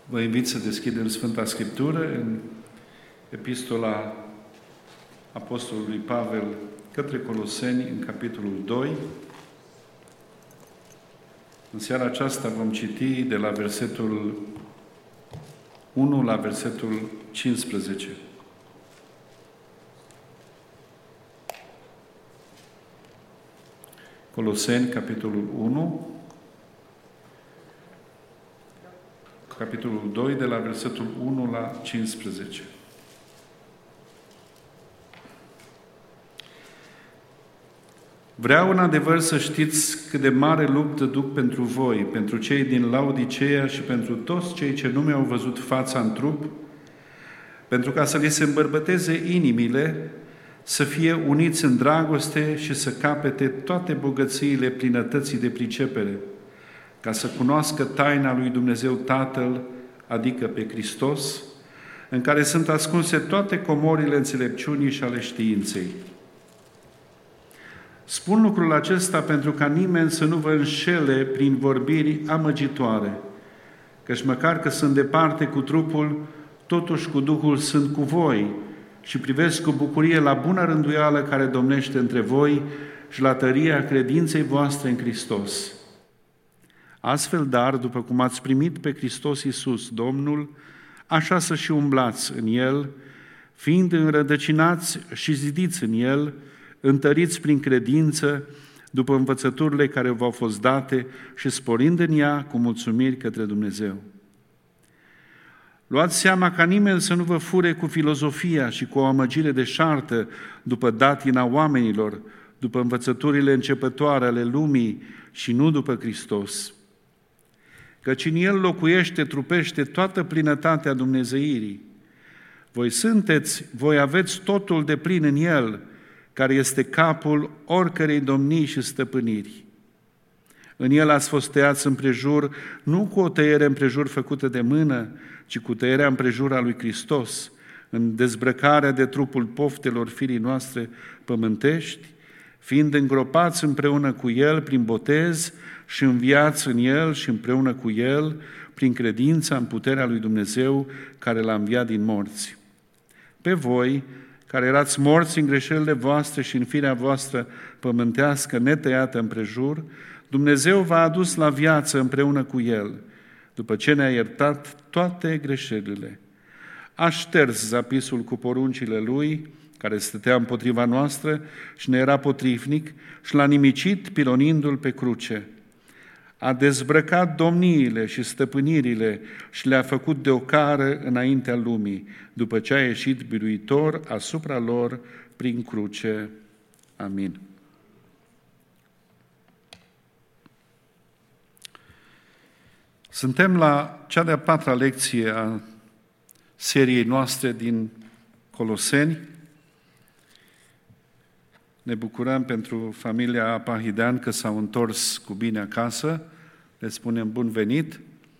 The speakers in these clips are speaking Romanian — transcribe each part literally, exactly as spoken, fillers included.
Vă invit să deschidem Sfânta Scriptură în Epistola Apostolului Pavel către Coloseni, în capitolul doi. În seara aceasta vom citi de la versetul unu la versetul cincisprezece. Coloseni, capitolul unu, capitolul doi, de la versetul unu la cincisprezece. Vreau în adevăr să știți cât de mare luptă duc pentru voi, pentru cei din Laodiceea și pentru toți cei ce nu mi-au văzut fața în trup, pentru ca să li se îmbărbăteze inimile, să fie uniți în dragoste și să capete toate bogățiile plinătății de pricepere, ca să cunoască taina lui Dumnezeu Tatăl, adică pe Hristos, în care sunt ascunse toate comorile înțelepciunii și ale științei. Spun lucrul acesta pentru ca nimeni să nu vă înșele prin vorbiri amăgitoare, căci măcar că sunt departe cu trupul, totuși cu Duhul sunt cu voi și privesc cu bucurie la bună rânduială care domnește între voi și la tăria credinței voastre în Hristos. Astfel, dar, după cum ați primit pe Hristos Iisus, Domnul, așa să și umblați în El, fiind înrădăcinați și zidiți în El, întăriți prin credință, după învățăturile care v-au fost date și sporind în ea cu mulțumiri către Dumnezeu. Luați seama ca nimeni să nu vă fure cu filozofia și cu o amăgire deșartă după datina oamenilor, după învățăturile începătoare ale lumii și nu după Hristos. Căci în El locuiește, trupește toată plinătatea dumnezeirii. Voi sunteți, voi aveți totul de plin în El, care este capul oricărei domnii și stăpâniri. În El ați fost tăiați împrejur, nu cu o tăiere împrejur făcută de mână, ci cu tăierea împrejur a lui Hristos, în dezbrăcarea de trupul poftelor firii noastre pământești, fiind îngropați împreună cu El prin botez și înviați în El și împreună cu El prin credința în puterea lui Dumnezeu care L-a înviat din morți. Pe voi, care erați morți în greșelile voastre și în firea voastră pământească netăiată împrejur, Dumnezeu v-a adus la viață împreună cu El, după ce ne-a iertat toate greșelile. A șters zapisul cu poruncile Lui, care stătea împotriva noastră și ne era potrivnic, și l-a nimicit pironindu-L pe cruce. A dezbrăcat domniile și stăpânirile și le-a făcut de ocară înaintea lumii, după ce a ieșit biruitor asupra lor prin cruce. Amin. Suntem la cea de-a patra lecție a seriei noastre din Coloseni. Ne bucurăm pentru familia Pahidean că s-au întors cu bine acasă. Le spunem bun venit.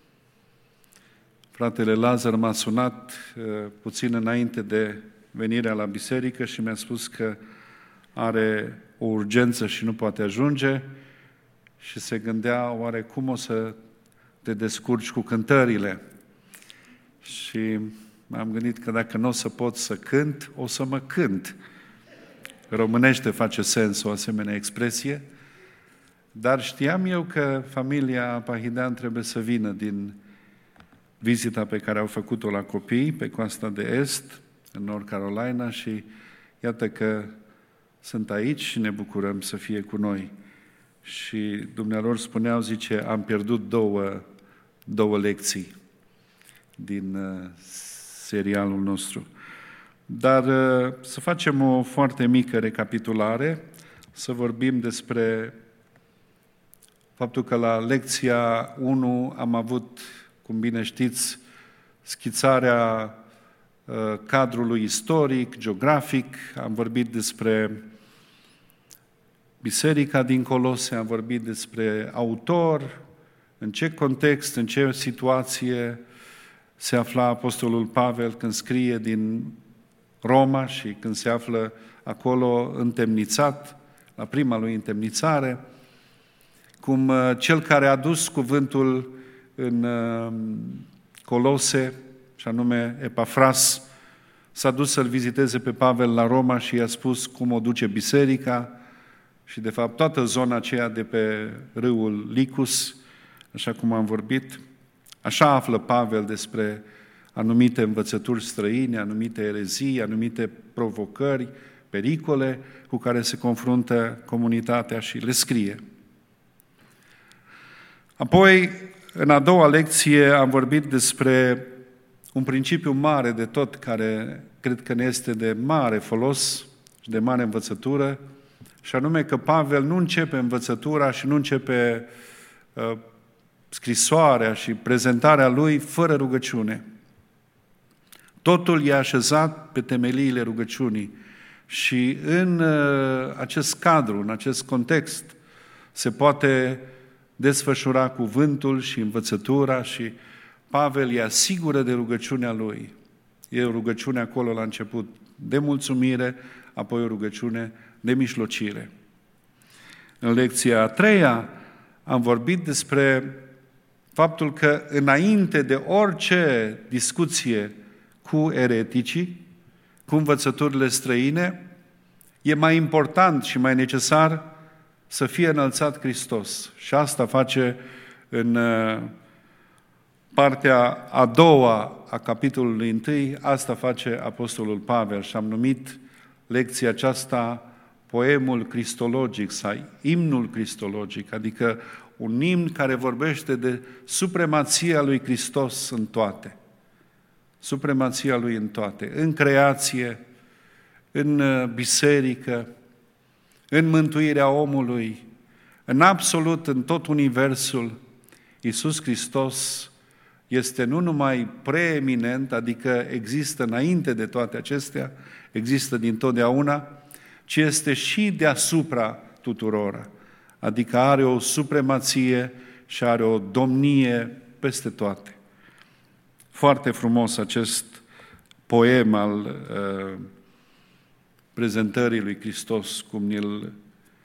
Fratele Lazar m-a sunat uh, puțin înainte de venirea la biserică și mi-a spus că are o urgență și nu poate ajunge și se gândea oare cum o să te descurci cu cântările. Și m-am gândit că dacă nu o să pot să cânt, o să mă cânt. Românește face sens o asemenea expresie, dar știam eu că familia Pahidean trebuie să vină din vizita pe care au făcut-o la copii pe coasta de est, în North Carolina, și iată că sunt aici și ne bucurăm să fie cu noi. Și dumnealor spuneau, zice, am pierdut două, două lecții din uh, serialul nostru. Dar să facem o foarte mică recapitulare, să vorbim despre faptul că la lecția unu am avut, cum bine știți, schițarea cadrului istoric, geografic, am vorbit despre biserica din Colose, am vorbit despre autor, în ce context, în ce situație se afla Apostolul Pavel când scrie din Roma și când se află acolo întemnițat, la prima lui întemnițare, cum cel care a dus cuvântul în Colose, și anume Epafras, s-a dus să-l viziteze pe Pavel la Roma și i-a spus cum o duce biserica și, de fapt, toată zona aceea de pe râul Licus, așa cum am vorbit. Așa află Pavel despre anumite învățături străine, anumite erezii, anumite provocări, pericole cu care se confruntă comunitatea și le scrie. Apoi, în a doua lecție, am vorbit despre un principiu mare de tot, care cred că ne este de mare folos și de mare învățătură, și anume că Pavel nu începe învățătura și nu începe uh, scrisoarea și prezentarea lui fără rugăciune. Totul e așezat pe temeliile rugăciunii și în uh, acest cadru, în acest context, se poate desfășura cuvântul și învățătura și Pavel îi asigură de rugăciunea lui. E o rugăciune acolo la început de mulțumire, apoi o rugăciune de mijlocire. În lecția a treia am vorbit despre faptul că înainte de orice discuție cu ereticii, cu învățăturile străine, e mai important și mai necesar să fie înălțat Hristos. Și asta face în partea a doua a capitolului întâi, asta face Apostolul Pavel și am numit lecția aceasta poemul cristologic sau imnul cristologic, adică un imn care vorbește de supremația lui Hristos în toate. Supremația lui în toate, în creație, în biserică, în mântuirea omului, în absolut, în tot universul. Iisus Hristos este nu numai preeminent, adică există înainte de toate acestea, există dintotdeauna, ci este și deasupra tuturora, adică are o supremație și are o domnie peste toate. Foarte frumos acest poem al uh, prezentării lui Hristos, cum ne-l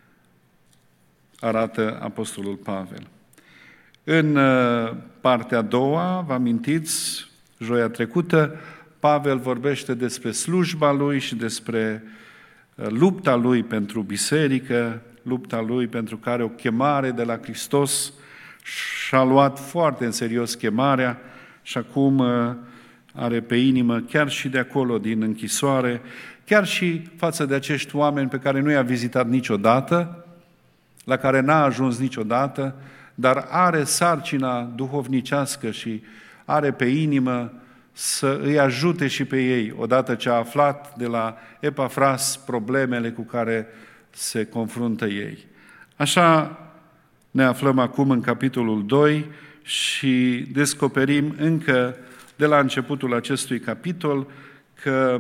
arată Apostolul Pavel. În uh, partea a doua, vă amintiți, joia trecută, Pavel vorbește despre slujba lui și despre uh, lupta lui pentru biserică, lupta lui pentru care o chemare de la Hristos și-a luat foarte în serios chemarea și acum uh, are pe inimă, chiar și de acolo, din închisoare, chiar și față de acești oameni pe care nu i-a vizitat niciodată, la care n-a ajuns niciodată, dar are sarcina duhovnicească și are pe inimă să îi ajute și pe ei, odată ce a aflat de la Epafras problemele cu care se confruntă ei. Așa ne aflăm acum în capitolul doi și descoperim încă de la începutul acestui capitol că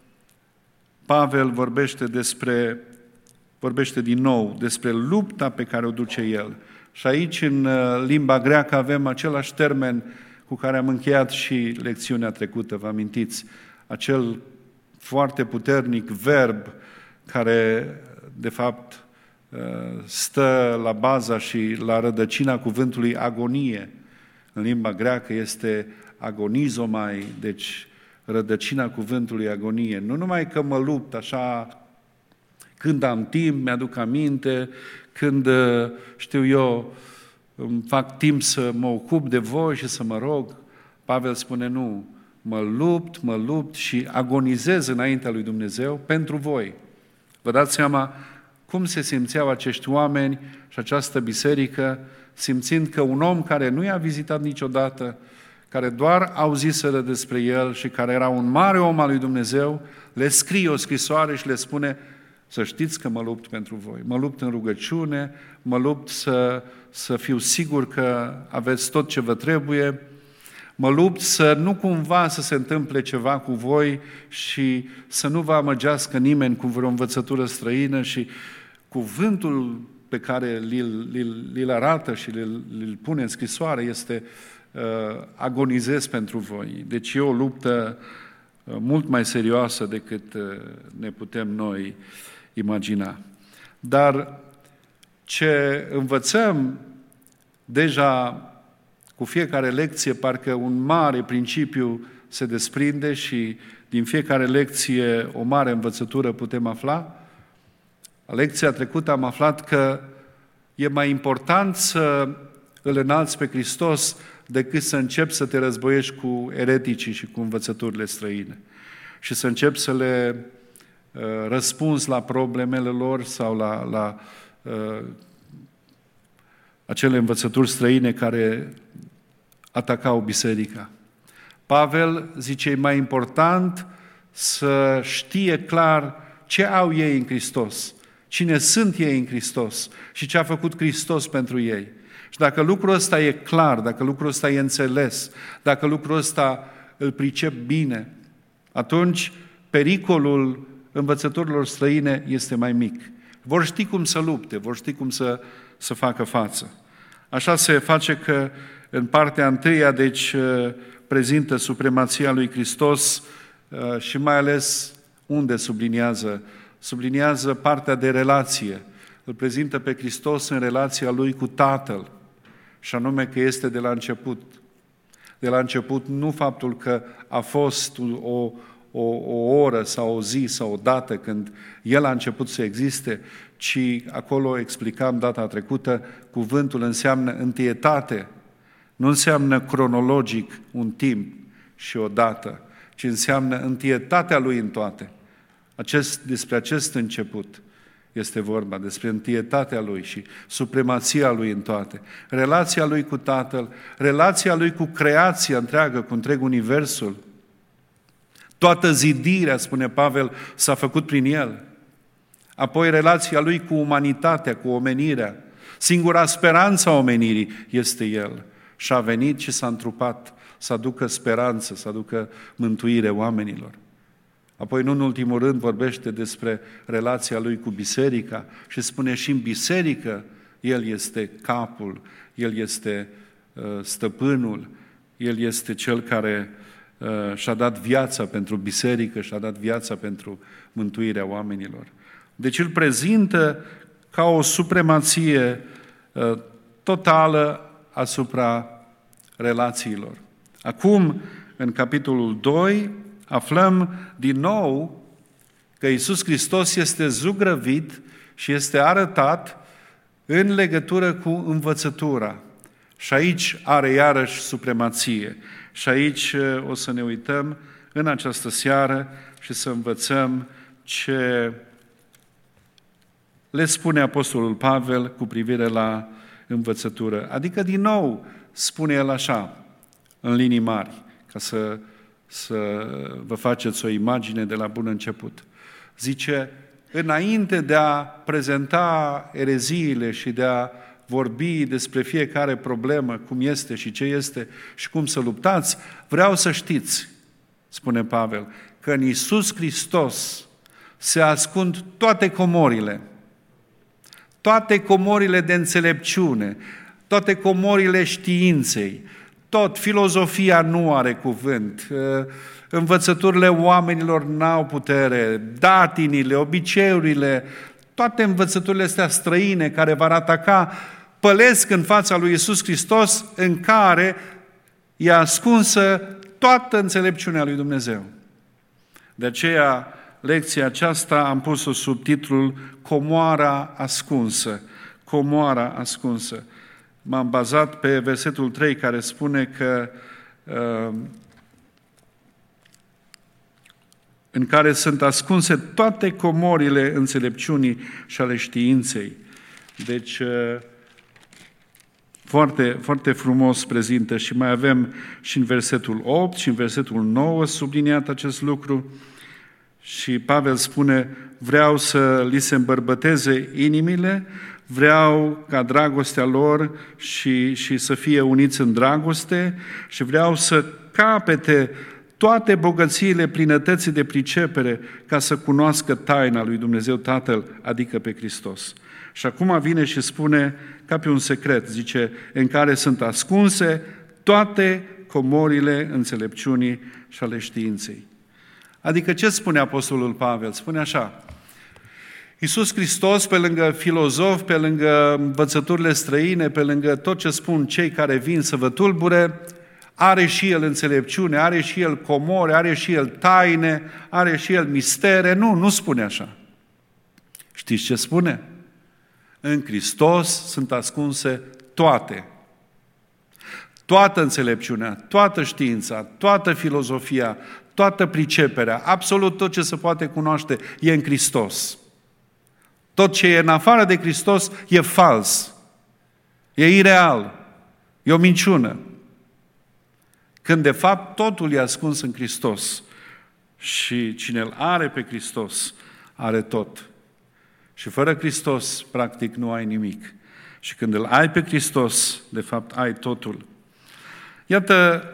Pavel vorbește despre, vorbește din nou despre lupta pe care o duce el. Și aici, în limba greacă, avem același termen cu care am încheiat și lecțiunea trecută, vă amintiți? Acel foarte puternic verb care, de fapt, stă la baza și la rădăcina cuvântului agonie. În limba greacă este agonizomai, deci rădăcina cuvântului agonie. Nu numai că mă lupt așa când am timp, mi-aduc aminte, când, știu eu, îmi fac timp să mă ocup de voi și să mă rog. Pavel spune, nu, mă lupt, mă lupt și agonizez înaintea lui Dumnezeu pentru voi. Vă dați seama cum se simțeau acești oameni și această biserică, simțind că un om care nu i-a vizitat niciodată, care doar auziseră despre el și care era un mare om al lui Dumnezeu, le scrie o scrisoare și le spune, să știți că mă lupt pentru voi, mă lupt în rugăciune, mă lupt să, să fiu sigur că aveți tot ce vă trebuie, mă lupt să nu cumva să se întâmple ceva cu voi și să nu vă amăgească nimeni cu vreo învățătură străină și cuvântul pe care li-l arată și li-l pune în scrisoare este uh, agonizez pentru voi. Deci e o luptă uh, mult mai serioasă decât uh, ne putem noi imagina. Dar ce învățăm deja cu fiecare lecție parcă un mare principiu se desprinde și din fiecare lecție o mare învățătură putem afla. La lecția trecută am aflat că e mai important să îl înalți pe Hristos decât să începi să te războiești cu ereticii și cu învățăturile străine și să începi să le uh, răspunzi la problemele lor sau la, la uh, acele învățături străine care atacau biserica. Pavel zice, e mai important să știe clar ce au ei în Hristos, cine sunt ei în Hristos și ce a făcut Hristos pentru ei. Și dacă lucrul ăsta e clar, dacă lucrul ăsta e înțeles, dacă lucrul ăsta îl pricep bine, atunci pericolul învățăturilor străine este mai mic. Vor ști cum să lupte, vor ști cum să, să facă față. Așa se face că în partea întâia, deci, prezintă supremația lui Hristos și mai ales unde subliniază? Subliniază partea de relație. Îl prezintă pe Hristos în relația lui cu Tatăl, și anume că este de la început. De la început nu faptul că a fost o, o, o oră sau o zi sau o dată când El a început să existe, ci acolo explicam data trecută, cuvântul înseamnă întâietate, nu înseamnă cronologic un timp și o dată, ci înseamnă întâietatea Lui în toate. Acest, despre acest început este vorba, despre întâietatea Lui și supremația Lui în toate. Relația Lui cu Tatăl, relația Lui cu creația întreagă, cu întreg universul. Toată zidirea, spune Pavel, s-a făcut prin El. Apoi relația Lui cu umanitatea, cu omenirea. Singura speranță a omenirii este El. Și a venit și s-a întrupat să aducă speranță, să aducă mântuire oamenilor. Apoi, nu în ultimul rând, vorbește despre relația Lui cu biserica și spune și în biserică El este capul, El este uh, stăpânul, El este Cel care uh, și-a dat viața pentru biserică, și-a dat viața pentru mântuirea oamenilor. Deci îl prezintă ca o supremație uh, totală asupra relațiilor. Acum, în capitolul doi, aflăm din nou că Iisus Hristos este zugrăvit și este arătat în legătură cu învățătura. Și aici are iarăși supremație. Și aici o să ne uităm în această seară și să învățăm ce le spune Apostolul Pavel cu privire la învățătură. Adică, din nou, spune el așa, în linii mari, ca să, să vă faceți o imagine de la bun început. Zice, înainte de a prezenta ereziile și de a vorbi despre fiecare problemă, cum este și ce este și cum să luptați, vreau să știți, spune Pavel, că în Iisus Hristos se ascund toate comorile, toate comorile de înțelepciune, toate comorile științei, tot, filozofia nu are cuvânt, învățăturile oamenilor n-au putere, datinile, obiceiurile, toate învățăturile astea străine care v-ar ataca, pălesc în fața lui Iisus Hristos, în care e ascunsă toată înțelepciunea lui Dumnezeu. De aceea, lecția aceasta am pus-o sub titlul Comoara ascunsă. Comoara ascunsă. M-am bazat pe versetul trei care spune că uh, în care sunt ascunse toate comorile înțelepciunii și ale științei. Deci, uh, foarte, foarte frumos prezintă și mai avem și în versetul opt și în versetul nouă subliniat acest lucru. Și Pavel spune, vreau să li se îmbărbăteze inimile, vreau ca dragostea lor și, și să fie uniți în dragoste și vreau să capete toate bogățiile plinătății de pricepere ca să cunoască taina lui Dumnezeu Tatăl, adică pe Hristos. Și acum vine și spune, ca pe un secret, zice, în care sunt ascunse toate comorile înțelepciunii și ale științei. Adică ce spune Apostolul Pavel? Spune așa, Iisus Hristos, pe lângă filozofi, pe lângă învățăturile străine, pe lângă tot ce spun cei care vin să vă tulbure, are și El înțelepciune, are și El comore, are și El taine, are și El mistere. Nu, nu spune așa. Știți ce spune? În Hristos sunt ascunse toate. Toată înțelepciunea, toată știința, toată filozofia, toată priceperea, absolut tot ce se poate cunoaște e în Hristos. Tot ce e în afară de Hristos e fals, e ireal, e o minciună. Când de fapt totul e ascuns în Hristos și cine îl are pe Hristos are tot. Și fără Hristos, practic, nu ai nimic. Și când îl ai pe Hristos, de fapt, ai totul. Iată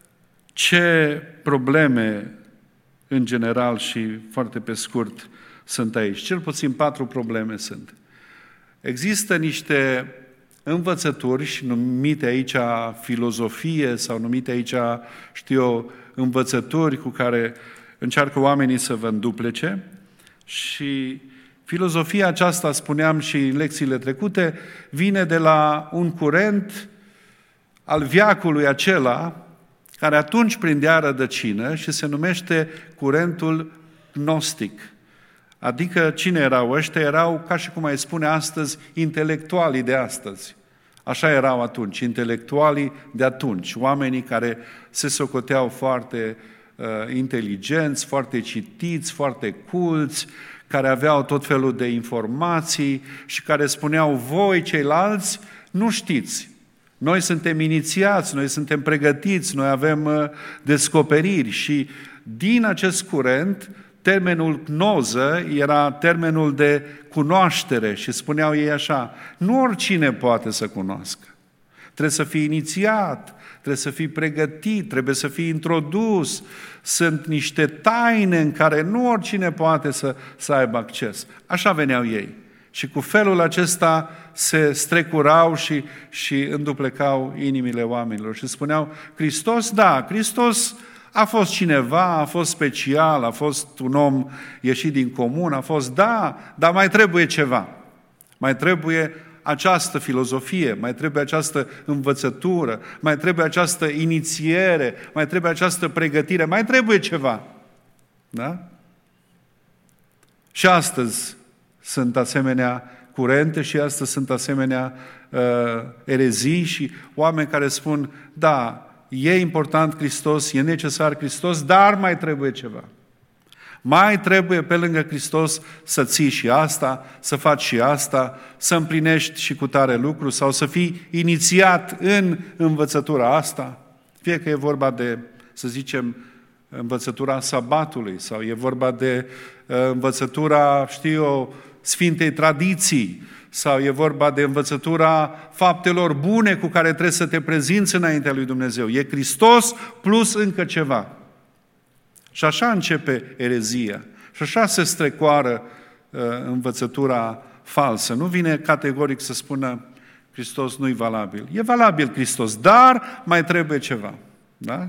ce probleme, în general și foarte pe scurt, sunt aici. Cel puțin patru probleme sunt. Există niște învățături, și numite aici filozofie sau numite aici, știu eu, învățături cu care încearcă oamenii să vă înduplece și filozofia aceasta, spuneam și în lecțiile trecute, vine de la un curent al veacului acela, care atunci prindea rădăcină și se numește curentul gnostic. Adică cine erau ăștia? Erau, ca și cum ai spune astăzi, intelectualii de astăzi. Așa erau atunci, intelectualii de atunci, oamenii care se socoteau foarte uh, inteligenți, foarte citiți, foarte culți, care aveau tot felul de informații și care spuneau, voi ceilalți nu știți. Noi suntem inițiați, noi suntem pregătiți, noi avem uh, descoperiri și din acest curent, termenul gnoză era termenul de cunoaștere și spuneau ei așa, nu oricine poate să cunoască. Trebuie să fii inițiat, trebuie să fii pregătit, trebuie să fii introdus. Sunt niște taine în care nu oricine poate să, să aibă acces. Așa veneau ei. Și cu felul acesta se strecurau și, și înduplecau inimile oamenilor. Și spuneau, Hristos, da, Hristos a fost cineva, a fost special, a fost un om ieșit din comun, a fost, da, dar mai trebuie ceva. Mai trebuie această filozofie, mai trebuie această învățătură, mai trebuie această inițiere, mai trebuie această pregătire, mai trebuie ceva. Da? Și astăzi sunt asemenea curente și astăzi sunt asemenea uh, erezii și oameni care spun, da, e important Hristos, e necesar Hristos, dar mai trebuie ceva. Mai trebuie pe lângă Hristos să ții și asta, să faci și asta, să împlinești și cu tare lucru sau să fii inițiat în învățătura asta. Fie că e vorba de, să zicem, învățătura sabatului sau e vorba de uh, învățătura, știu eu, Sfintei Tradiții sau e vorba de învățătura faptelor bune cu care trebuie să te prezinți înaintea lui Dumnezeu. E Hristos plus încă ceva. Și așa începe erezia. Și așa se strecoară uh, învățătura falsă. Nu vine categoric să spună Hristos nu-i valabil. E valabil Hristos, dar mai trebuie ceva. Da?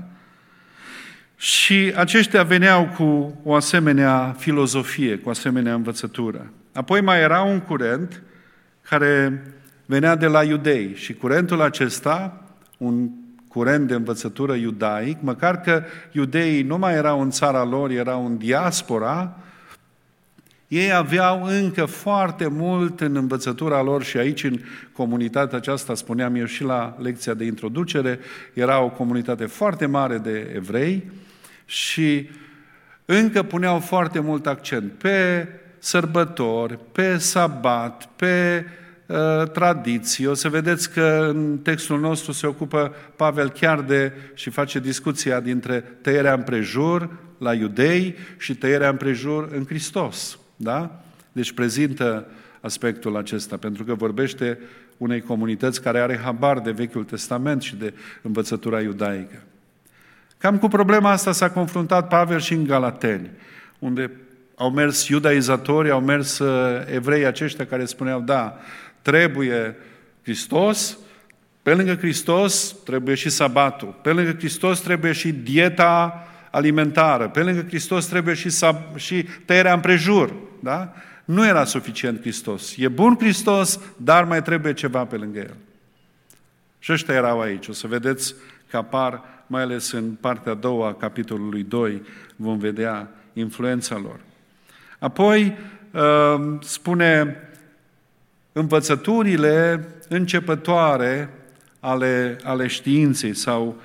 Și aceștia veneau cu o asemenea filozofie, cu o asemenea învățătură. Apoi mai era un curent care venea de la iudei și curentul acesta, un curent de învățătură iudaic, măcar că iudeii nu mai erau în țara lor, erau în diaspora, ei aveau încă foarte mult în învățătura lor și aici în comunitatea aceasta, spuneam eu și la lecția de introducere, era o comunitate foarte mare de evrei și încă puneau foarte mult accent pe sărbători, pe sabat, pe uh, tradiții. O să vedeți că în textul nostru se ocupă Pavel chiar de și face discuția dintre tăierea împrejur la iudei și tăierea împrejur în Hristos. Da? Deci prezintă aspectul acesta, pentru că vorbește unei comunități care are habar de Vechiul Testament și de învățătura iudaică. Cam cu problema asta s-a confruntat Pavel și în Galateni, unde au mers iudaizatorii, au mers evrei aceștia care spuneau, da, trebuie Hristos, pe lângă Hristos trebuie și sabatul, pe lângă Hristos trebuie și dieta alimentară, pe lângă Hristos trebuie și, sab- și tăierea împrejur, da? Nu era suficient Hristos. E bun Hristos, dar mai trebuie ceva pe lângă El. Și ăștia erau aici. O să vedeți că apar, mai ales în partea a doua a capitolului doi, vom vedea influența lor. Apoi spune învățăturile începătoare ale, ale științei sau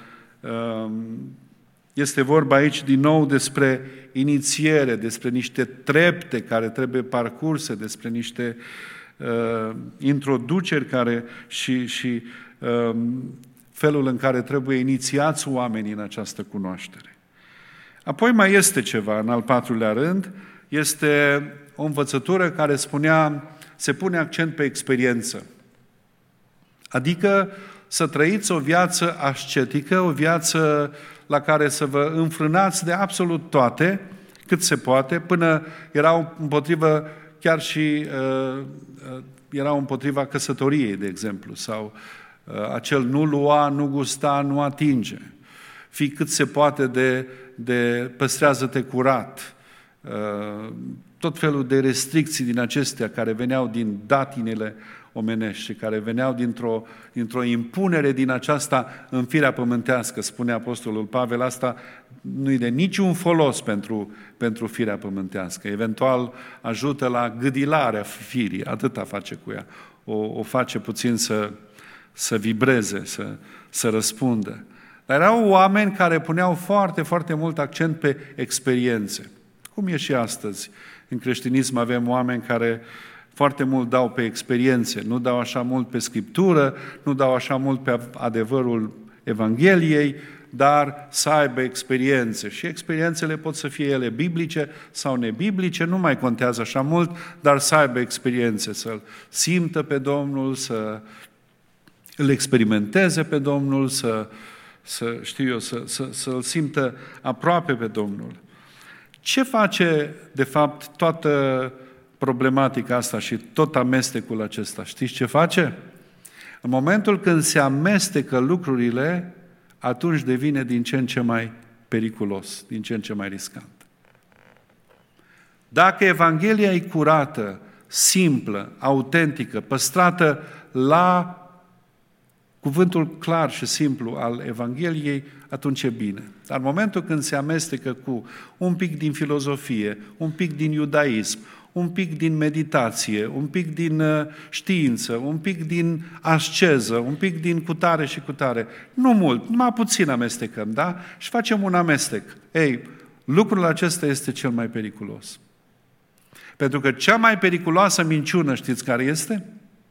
este vorba aici din nou despre inițiere, despre niște trepte care trebuie parcurse, despre niște uh, introduceri care și, și uh, felul în care trebuie inițiați oamenii în această cunoaștere. Apoi mai este ceva, în al patrulea rând, este o învățătură care spunea, se pune accent pe experiență. Adică să trăiți o viață ascetică, o viață la care să vă înfrânați de absolut toate, cât se poate, până erau împotrivă, chiar și uh, erau împotriva căsătoriei, de exemplu, sau uh, acel nu lua, nu gusta, nu atinge. Fii cât se poate de, de păstrează-te curat. Uh, tot felul de restricții din acestea care veneau din datinele omenești și care veneau dintr-o, dintr-o impunere din aceasta în firea pământească, spune Apostolul Pavel, asta nu-i de niciun folos pentru, pentru firea pământească. Eventual ajută la gâdilarea firii, atâta face cu ea. O, o face puțin să, să vibreze, să, să răspundă. Dar erau oameni care puneau foarte, foarte mult accent pe experiențe. Cum e și astăzi. În creștinism avem oameni care foarte mult dau pe experiențe, nu dau așa mult pe Scriptură, nu dau așa mult pe adevărul Evangheliei, dar să aibă experiențe. Și experiențele pot să fie ele biblice sau nebiblice, nu mai contează așa mult, dar să aibă experiențe, să-L simtă pe Domnul, să îl experimenteze pe Domnul, să, să știu eu, să, să, să-L simtă aproape pe Domnul. Ce face, de fapt, toată problematica asta și tot amestecul acesta? Știți ce face? În momentul când se amestecă lucrurile, atunci devine din ce în ce mai periculos, din ce în ce mai riscant. Dacă Evanghelia e curată, simplă, autentică, păstrată la cuvântul clar și simplu al Evangheliei, atunci e bine. Dar în momentul când se amestecă cu un pic din filozofie, un pic din iudaism, un pic din meditație, un pic din știință, un pic din asceză, un pic din cutare și cutare, nu mult, numai puțin amestecăm, da? Și facem un amestec. Ei, lucrul acesta este cel mai periculos. Pentru că cea mai periculoasă minciună, știți care este?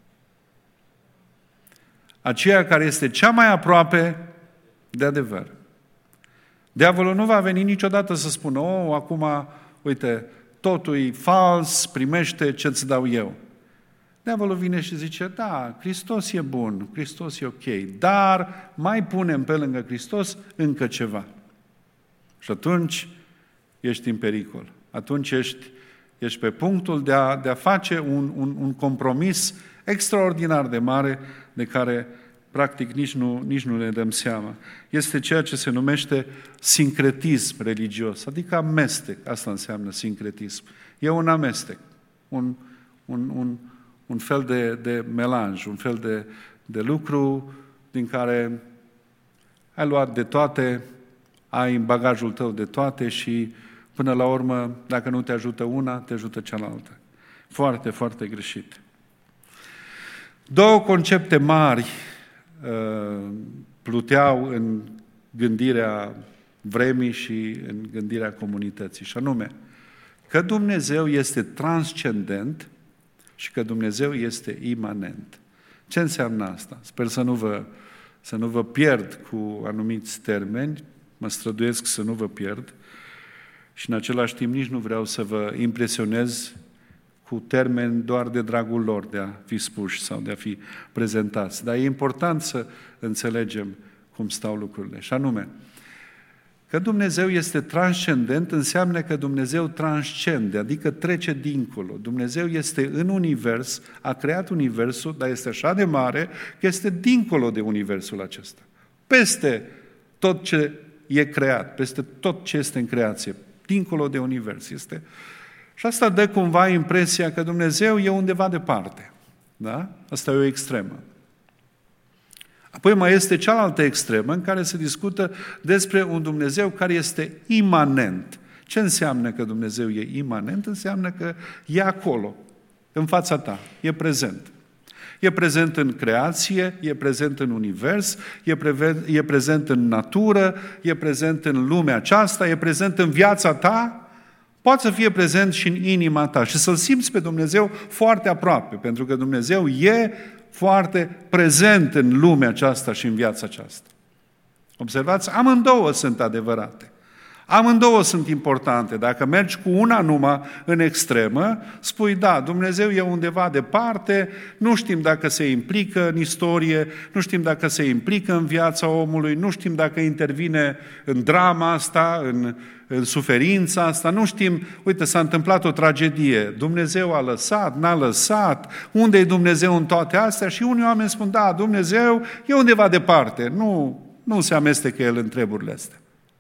Aceea care este cea mai aproape de adevăr. Diavolul nu va veni niciodată să spună, oh, acum, uite, totul e fals, primește ce-ți dau eu. Diavolul vine și zice, da, Hristos e bun, Hristos e ok, dar mai punem pe lângă Hristos încă ceva. Și atunci ești în pericol. Atunci ești, ești pe punctul de a, de a face un, un, un compromis extraordinar de mare de care practic nici nu, nici nu ne dăm seama. Este ceea ce se numește sincretism religios, adică amestec. Asta înseamnă sincretism. E un amestec, un, un, un, un fel de, de melanj, un fel de, de lucru din care ai luat de toate, ai în bagajul tău de toate și până la urmă, dacă nu te ajută una, te ajută cealaltă. Foarte, foarte greșit. Două concepte mari pluteau în gândirea vremii și în gândirea comunității, și anume că Dumnezeu este transcendent și că Dumnezeu este imanent. Ce înseamnă asta? Sper să nu vă, să nu vă pierd cu anumiți termeni, mă străduiesc să nu vă pierd și în același timp nici nu vreau să vă impresionez cu termeni doar de dragul lor, de a fi spuși sau de a fi prezentați. Dar e important să înțelegem cum stau lucrurile. Și anume, că Dumnezeu este transcendent înseamnă că Dumnezeu transcende, adică trece dincolo. Dumnezeu este în univers, a creat universul, dar este așa de mare că este dincolo de universul acesta. Peste tot ce e creat, peste tot ce este în creație, dincolo de univers este. Și asta dă cumva impresia că Dumnezeu e undeva departe. Da? Asta e o extremă. Apoi mai este cealaltă extremă în care se discută despre un Dumnezeu care este imanent. Ce înseamnă că Dumnezeu e imanent? Înseamnă că e acolo, în fața ta, e prezent. E prezent în creație, e prezent în univers, e, preve- e prezent în natură, e prezent în lumea aceasta, e prezent în viața ta, poate să fie prezent și în inima ta și să-L simți pe Dumnezeu foarte aproape, pentru că Dumnezeu e foarte prezent în lumea aceasta și în viața aceasta. Observați, amândouă sunt adevărate. Amândouă sunt importante. Dacă mergi cu una numai în extremă, spui, da, Dumnezeu e undeva departe, nu știm dacă se implică în istorie, nu știm dacă se implică în viața omului, nu știm dacă intervine în drama asta, în, în suferința asta, nu știm, uite, s-a întâmplat o tragedie, Dumnezeu a lăsat, n-a lăsat, unde e Dumnezeu în toate astea? Și unii oameni spun, da, Dumnezeu e undeva departe, nu, nu se amestecă El în treburile astea.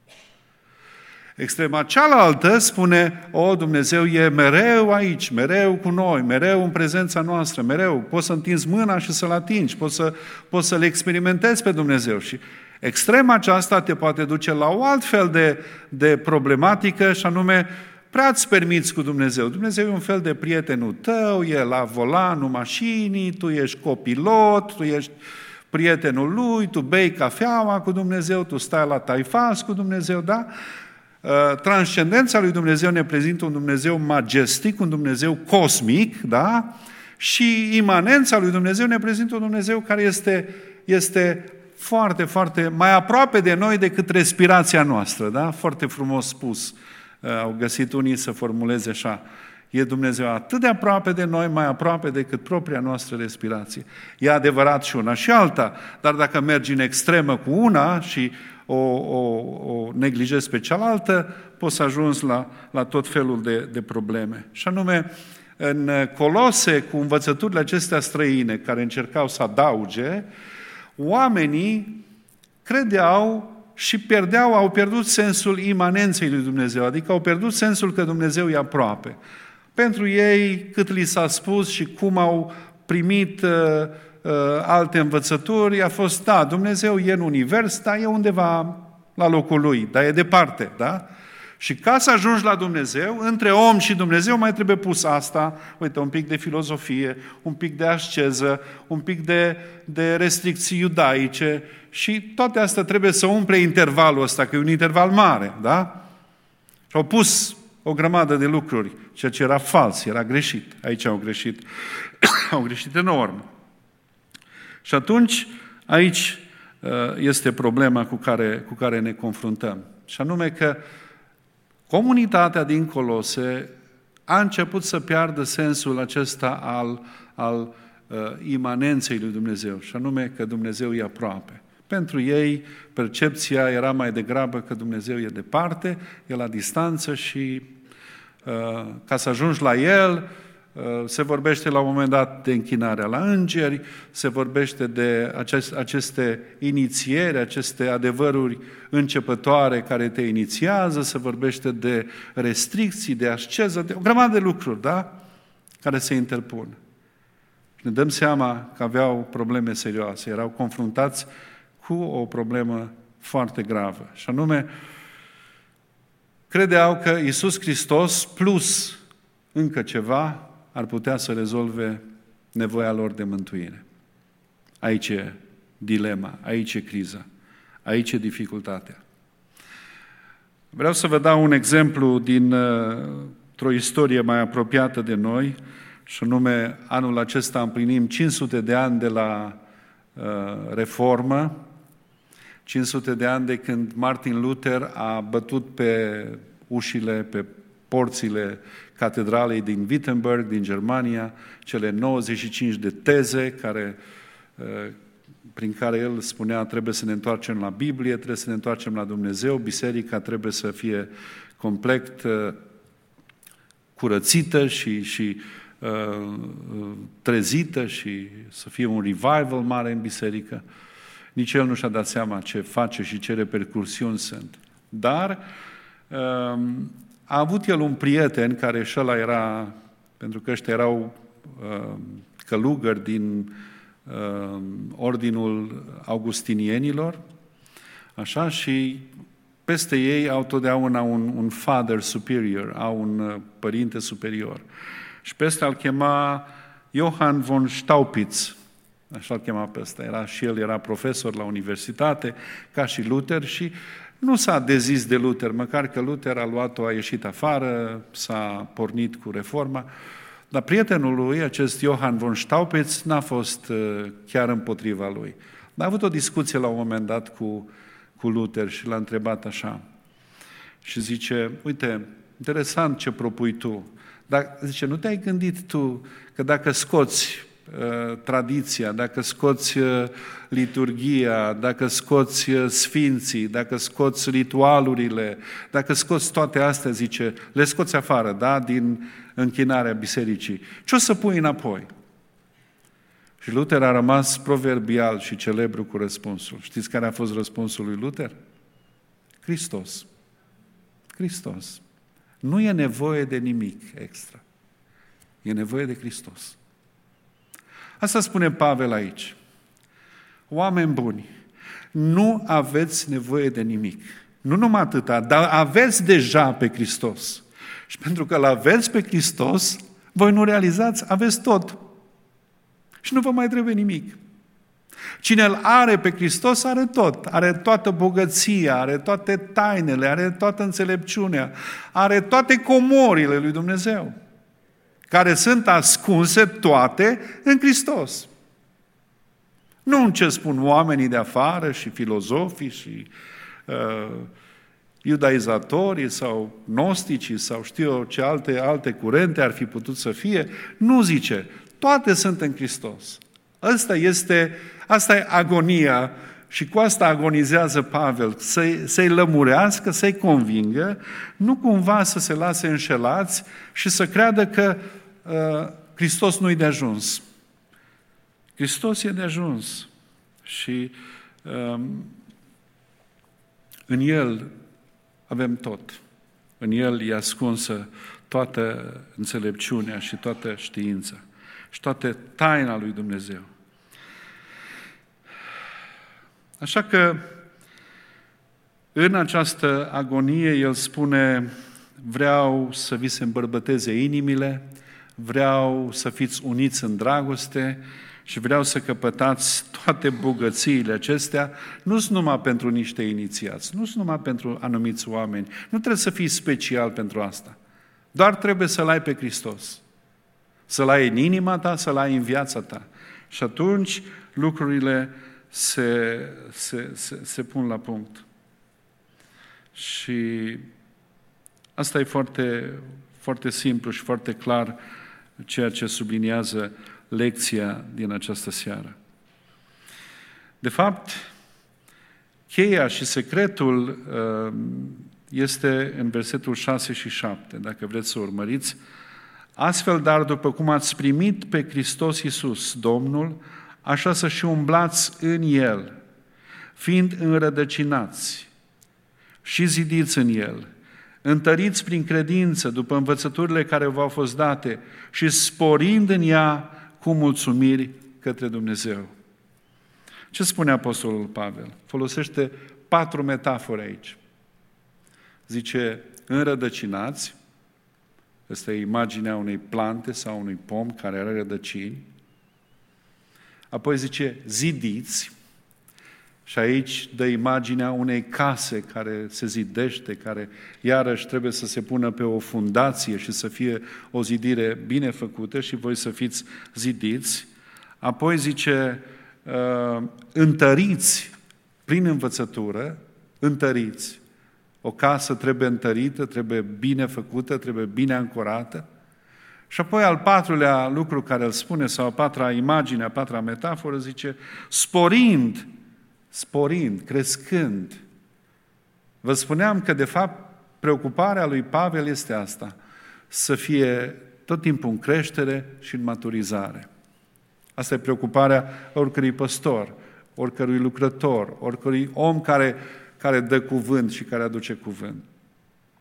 Extrema cealaltă spune, o, Dumnezeu e mereu aici, mereu cu noi, mereu în prezența noastră, mereu. Poți să întinzi mâna și să-L atingi, poți, să, poți să-L experimentezi pe Dumnezeu. Și extrema aceasta te poate duce la o alt fel de, de problematică, și anume, prea-ți permiți cu Dumnezeu. Dumnezeu e un fel de prietenul tău, e la volanul mașinii, tu ești copilot, tu ești prietenul lui, tu bei cafeaua cu Dumnezeu, tu stai la taifas cu Dumnezeu, da? Transcendența lui Dumnezeu ne prezintă un Dumnezeu majestic, un Dumnezeu cosmic, da? Și imanența lui Dumnezeu ne prezintă un Dumnezeu care este, este foarte, foarte mai aproape de noi decât respirația noastră, da? Foarte frumos spus. Au găsit unii să formuleze așa. E Dumnezeu atât de aproape de noi, mai aproape decât propria noastră respirație. E adevărat și una și alta, dar dacă mergi în extremă cu una și o, o, o neglijezi pe cealaltă, poți să ajungi la, la tot felul de, de probleme. Și anume, în Colose, cu învățăturile acestea străine, care încercau să adauge, oamenii credeau și pierdeau, au pierdut sensul imanenței lui Dumnezeu, adică au pierdut sensul că Dumnezeu e aproape. Pentru ei, cât li s-a spus și cum au primit uh, uh, alte învățături, a fost, da, Dumnezeu e în univers, dar e undeva la locul Lui, dar e departe, da? Și ca să ajungi la Dumnezeu, între om și Dumnezeu mai trebuie pus asta, uite, un pic de filozofie, un pic de asceză, un pic de, de restricții iudaice și toate astea trebuie să umple intervalul ăsta, că e un interval mare, da? Și au pus o grămadă de lucruri, ceea ce era fals, era greșit. Aici au greșit, au greșit enorm. Și atunci, aici este problema cu care, cu care ne confruntăm. Și anume că comunitatea din Colose a început să piardă sensul acesta al, al uh, imanenței lui Dumnezeu, și anume că Dumnezeu e aproape. Pentru ei, percepția era mai degrabă că Dumnezeu e departe, e la distanță și uh, ca să ajungi la El, uh, se vorbește la un moment dat de închinarea la îngeri, se vorbește de acest, aceste inițieri, aceste adevăruri începătoare care te inițiază, se vorbește de restricții, de asceză, de o grămadă de lucruri, da? Care se interpun. Ne dăm seama că aveau probleme serioase, erau confruntați cu o problemă foarte gravă. Și anume, credeau că Iisus Hristos plus încă ceva ar putea să rezolve nevoia lor de mântuire. Aici e dilema, aici e criza, aici e dificultatea. Vreau să vă dau un exemplu din o istorie mai apropiată de noi, și anume anul acesta împlinim cinci sute de ani de la uh, Reformă, cinci sute de ani de când Martin Luther a bătut pe ușile, pe porțile catedralei din Wittenberg, din Germania, cele nouăzeci și cinci de teze care, prin care el spunea trebuie să ne întoarcem la Biblie, trebuie să ne întoarcem la Dumnezeu, biserica trebuie să fie complet curățită și, și uh, trezită și să fie un revival mare în biserică. Nici el nu și-a dat seama ce face și ce repercursiuni sunt. Dar um, A avut el un prieten care și ăla era, pentru că ăștia erau uh, călugări din uh, ordinul augustinienilor, așa, și peste ei au totdeauna un, un father superior, au un uh, părinte superior. Și pe ăsta îl chema Johann von Staupitz, așa îl chema pe ăsta. Era, și el era profesor la universitate, ca și Luther, și nu s-a dezis de Luther, măcar că Luther a luat-o, a ieșit afară, s-a pornit cu reforma, dar prietenul lui, acest Johann von Staupitz, n-a fost uh, chiar împotriva lui. Dar a avut o discuție la un moment dat cu, cu Luther și l-a întrebat așa. Și zice, uite, interesant ce propui tu, dar zice, nu te-ai gândit tu că dacă scoți uh, tradiția, dacă scoți uh, liturghia, dacă scoți uh, sfinții, dacă scoți ritualurile, dacă scoți toate astea, zice, le scoți afară, da, din închinarea bisericii, ce o să pui înapoi? Și Luther a rămas proverbial și celebru cu răspunsul. Știți care a fost răspunsul lui Luther? Hristos. Hristos. Nu e nevoie de nimic extra. E nevoie de Hristos. Asta spune Pavel aici. Oameni buni, nu aveți nevoie de nimic. Nu numai atâta, dar aveți deja pe Hristos. Și pentru că l-aveți pe Hristos, voi nu realizați, aveți tot. Și nu vă mai trebuie nimic. Cine îl are pe Hristos are tot. Are toată bogăția, are toate tainele, are toată înțelepciunea, are toate comorile lui Dumnezeu, care sunt ascunse toate în Hristos. Nu în ce spun oamenii de afară și filozofii și uh, iudaizatorii sau gnosticii sau știu eu ce alte, alte curente ar fi putut să fie. Nu zice, toate sunt în Hristos. Asta este, asta e agonia și cu asta agonizează Pavel, să-i, să-i lămurească, să-i convingă, nu cumva să se lase înșelați și să creadă că uh, Hristos nu-i de ajuns. Hristos e de ajuns și uh, în El avem tot. În El e ascunsă toată înțelepciunea și toată știința și toată taina lui Dumnezeu. Așa că în această agonie El spune, vreau să vi se îmbărbăteze inimile, vreau să fiți uniți în dragoste și vreau să căpătați toate bogățiile acestea, nu sunt numai pentru niște inițiați, nu sunt numai pentru anumiți oameni, nu trebuie să fii special pentru asta, doar trebuie să-L ai pe Hristos, să-L ai în inima ta, să-L ai în viața ta și atunci lucrurile se, se, se, se pun la punct. Și asta e foarte, foarte simplu și foarte clar ceea ce subliniază lecția din această seară. De fapt, cheia și secretul este în versetul șase și șapte, dacă vreți să urmăriți. Astfel, dar, după cum ați primit pe Hristos Iisus, Domnul, așa să și umblați în El, fiind înrădăcinați și zidiți în El, întăriți prin credință după învățăturile care v-au fost date și sporind în ea cu mulțumiri către Dumnezeu. Ce spune Apostolul Pavel? Folosește patru metafore aici. Zice, înrădăcinați, asta e imaginea unei plante sau unui pom care are rădăcini. Apoi zice, zidiți, și aici dă imaginea unei case care se zidește, care iarăși trebuie să se pună pe o fundație și să fie o zidire bine făcută și voi să fiți zidiți. Apoi zice, uh, întăriți prin învățătură, întăriți. O casă trebuie întărită, trebuie bine făcută, trebuie bine ancorată. Și apoi al patrulea lucru care îl spune, sau a patra imagine, a patra metaforă, zice, sporind, sporind, crescând. Vă spuneam că, de fapt, preocuparea lui Pavel este asta, să fie tot timpul în creștere și în maturizare. Asta e preocuparea oricărui păstor, oricărui lucrător, oricărui om care, care dă cuvânt și care aduce cuvânt.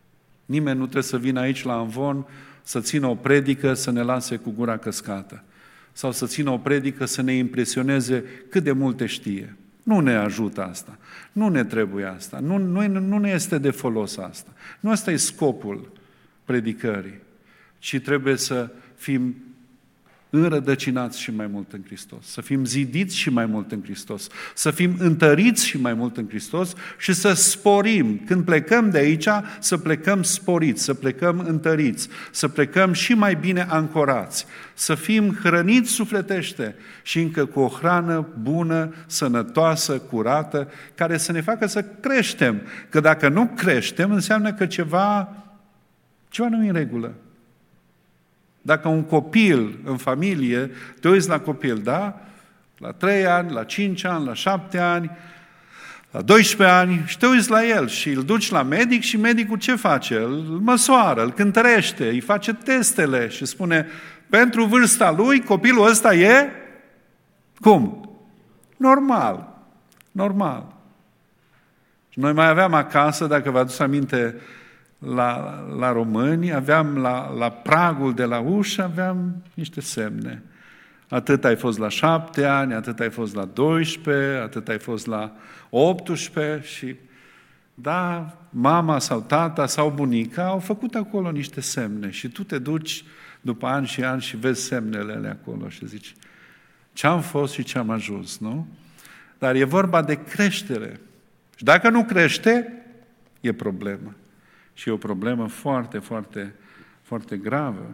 Nimeni nu trebuie să vină aici la Amvon să țină o predică, să ne lase cu gura căscată. Sau să țină o predică să ne impresioneze cât de multe știe. Nu ne ajută asta. Nu ne trebuie asta. Nu, nu, nu ne este de folos asta. Nu ăsta e scopul predicării. Ci trebuie să fim înrădăcinați și mai mult în Hristos, să fim zidiți și mai mult în Hristos, să fim întăriți și mai mult în Hristos și să sporim. Când plecăm de aici, să plecăm sporiți, să plecăm întăriți, să plecăm și mai bine ancorați, să fim hrăniți sufletește și încă cu o hrană bună, sănătoasă, curată, care să ne facă să creștem. Că dacă nu creștem, înseamnă că ceva, ceva nu e în regulă. Dacă un copil în familie, te uiți la copil, da? La trei ani, la cinci ani, la șapte ani, la doisprezece ani și te uiți la el și îl duci la medic și medicul ce face? Îl măsoară, îl cântărește, îi face testele și spune pentru vârsta lui copilul ăsta e cum? Normal. Normal. Și noi mai aveam acasă, dacă vă aduceți aminte, La, la români, aveam la, la pragul de la ușă, aveam niște semne. Atât ai fost la șapte ani, atât ai fost la doisprezece, atât ai fost la optsprezece și da, mama sau tata sau bunica au făcut acolo niște semne și tu te duci după ani și ani și vezi semnele alea acolo și zici ce-am fost și ce-am ajuns, nu? Dar e vorba de creștere. Și dacă nu crește, e problemă. Și e o problemă foarte, foarte, foarte gravă.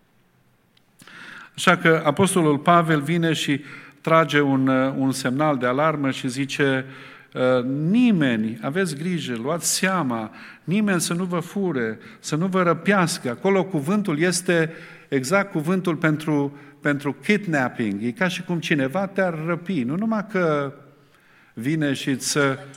Așa că Apostolul Pavel vine și trage un, un semnal de alarmă și zice nimeni, aveți grijă, luați seama, nimeni să nu vă fure, să nu vă răpească. Acolo cuvântul este exact cuvântul pentru, pentru kidnapping. E ca și cum cineva te-ar răpi. Nu numai că vine și îți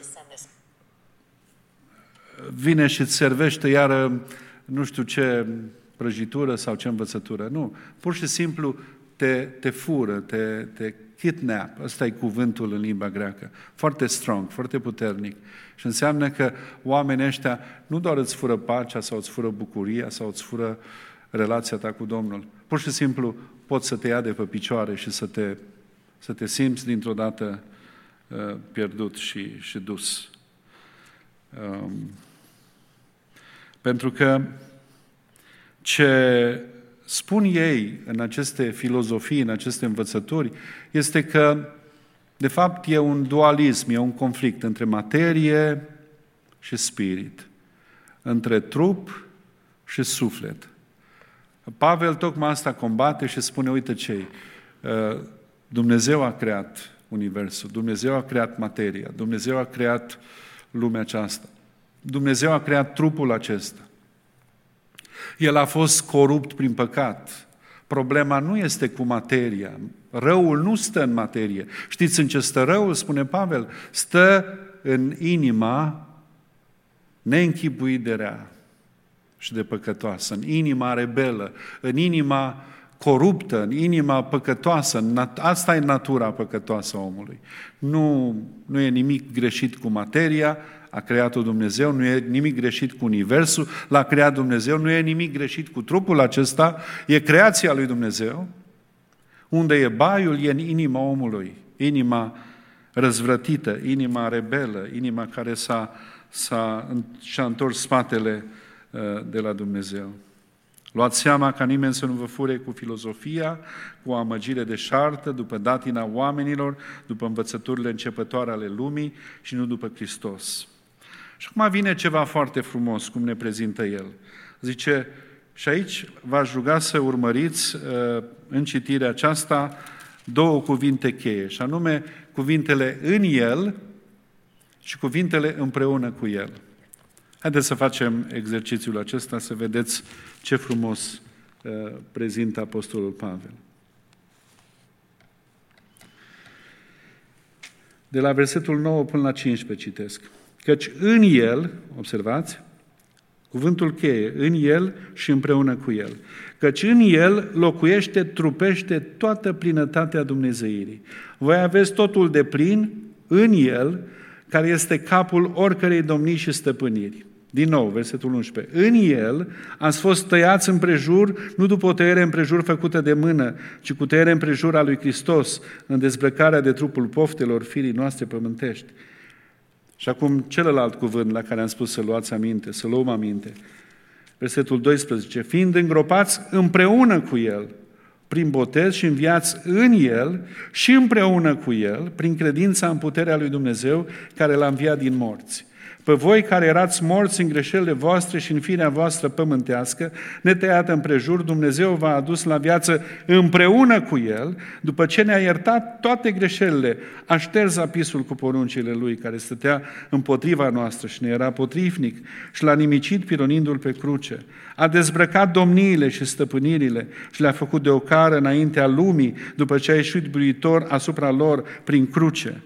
vine și îți servește iară nu știu ce prăjitură sau ce învățătură. Nu. Pur și simplu te, te fură, te, te kidnap. Ăsta e cuvântul în limba greacă. Foarte strong, foarte puternic. Și înseamnă că oamenii ăștia nu doar îți fură pacea sau îți fură bucuria sau îți fură relația ta cu Domnul. Pur și simplu pot să te ia de pe picioare și să te, să te simți dintr-o dată uh, pierdut și, și dus. Um, pentru că ce spun ei în aceste filozofii, în aceste învățături, este că, de fapt, e un dualism, e un conflict între materie și spirit, între trup și suflet. Pavel tocmai asta combate și spune, uite ce Dumnezeu a creat Universul, Dumnezeu a creat materia, Dumnezeu a creat lumea aceasta. Dumnezeu a creat trupul acesta. El a fost corupt prin păcat. Problema nu este cu materia. Răul nu stă în materie. Știți în ce stă răul? Spune Pavel. Stă în inima neînchipuit de rea și de păcătoasă, în inima rebelă, în inima coruptă, în inima păcătoasă. Asta e natura păcătoasă a omului. Nu, nu e nimic greșit cu materia, a creat-o Dumnezeu, nu e nimic greșit cu Universul, l-a creat Dumnezeu, nu e nimic greșit cu trupul acesta, e creația lui Dumnezeu. Unde e baiul, e în inima omului, inima răzvrătită, inima rebelă, inima care s-a, s-a, și-a întors spatele uh, de la Dumnezeu. Luați seama ca nimeni să nu vă fure cu filozofia, cu o amăgire deșartă, după datina oamenilor, după învățăturile începătoare ale lumii și nu după Hristos. Și acum vine ceva foarte frumos, cum ne prezintă el. Zice, și aici v-aș ruga să urmăriți în citirea aceasta două cuvinte cheie, și anume cuvintele în el și cuvintele împreună cu el. Haideți să facem exercițiul acesta, să vedeți ce frumos prezintă Apostolul Pavel. De la versetul nouă până la cincisprezece citesc. Căci în el, observați, cuvântul cheie, în el și împreună cu el. Căci în el locuiește, trupește toată plinătatea Dumnezeirii. Voi aveți totul de plin în el, care este capul oricărei domnii și stăpâniri. Din nou, versetul unsprezece. În El ați fost tăiați împrejur, nu după o tăiere împrejur făcută de mână, ci cu tăiere împrejur a lui Hristos, în dezbrăcarea de trupul poftelor firii noastre pământești. Și acum celălalt cuvânt la care am spus să luați aminte, să luăm aminte. Versetul doisprezece. Fiind îngropați împreună cu El, prin botez și înviați în El și împreună cu El, prin credința în puterea lui Dumnezeu, care L-a înviat din morți. Pe voi care erați morți în greșelile voastre și în firea voastră pământească, netăiată împrejur, Dumnezeu v-a adus la viață împreună cu El, după ce ne-a iertat toate greșelile, a șters apisul cu poruncile Lui, care stătea împotriva noastră și ne era potrivnic, și l-a nimicit pironindu-L pe cruce. A dezbrăcat domniile și stăpânirile și le-a făcut de ocară înaintea lumii, după ce a ieșit biruitor asupra lor prin cruce.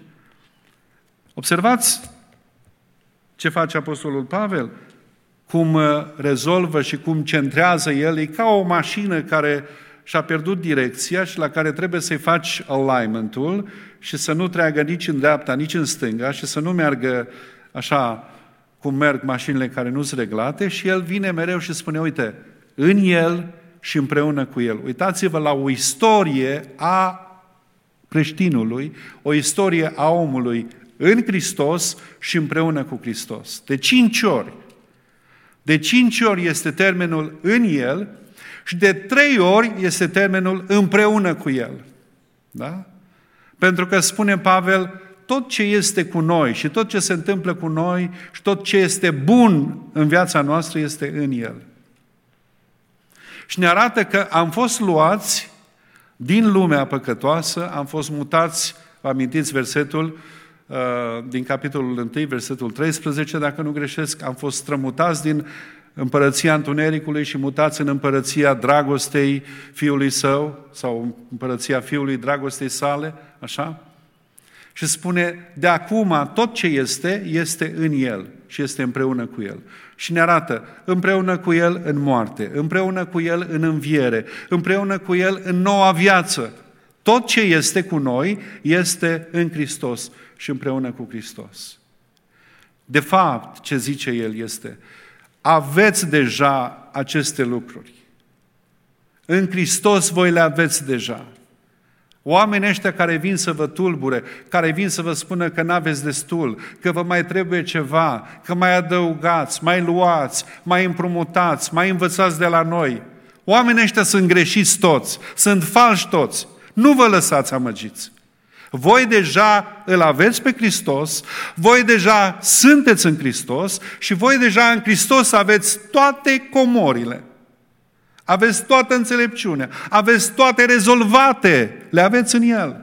Observați ce face Apostolul Pavel? Cum rezolvă și cum centrează el? E ca o mașină care și-a pierdut direcția și la care trebuie să-i faci alignment-ul și să nu treagă nici în dreapta, nici în stânga și să nu meargă așa cum merg mașinile care nu sunt reglate, și el vine mereu și spune, uite, în el și împreună cu el. Uitați-vă la o istorie a creștinului, o istorie a omului în Hristos și împreună cu Hristos. De cinci ori. De cinci ori este termenul în El și de trei ori este termenul împreună cu El. Da? Pentru că spune Pavel, tot ce este cu noi și tot ce se întâmplă cu noi și tot ce este bun în viața noastră este în El. Și ne arată că am fost luați din lumea păcătoasă, am fost mutați, vă amintiți versetul din capitolul unu, versetul treisprezece, dacă nu greșesc, am fost strămutați din împărăția întunericului și mutați în împărăția dragostei Fiului Său, sau împărăția Fiului dragostei sale, așa? Și spune, de acum tot ce este, este în El și este împreună cu El. Și ne arată, împreună cu El în moarte, împreună cu El în înviere, împreună cu El în noua viață. Tot ce este cu noi este în Hristos și împreună cu Hristos. De fapt, ce zice el este, aveți deja aceste lucruri. În Hristos voi le aveți deja. Oamenii ăștia care vin să vă tulbure, care vin să vă spună că n-aveți destul, că vă mai trebuie ceva, că mai adăugați, mai luați, mai împrumutați, mai învățați de la noi. Oamenii ăștia sunt greșiți toți, sunt falși toți. Nu vă lăsați amăgiți. Voi deja îl aveți pe Hristos, voi deja sunteți în Hristos și voi deja în Hristos aveți toate comorile. Aveți toată înțelepciunea, aveți toate rezolvate, le aveți în El.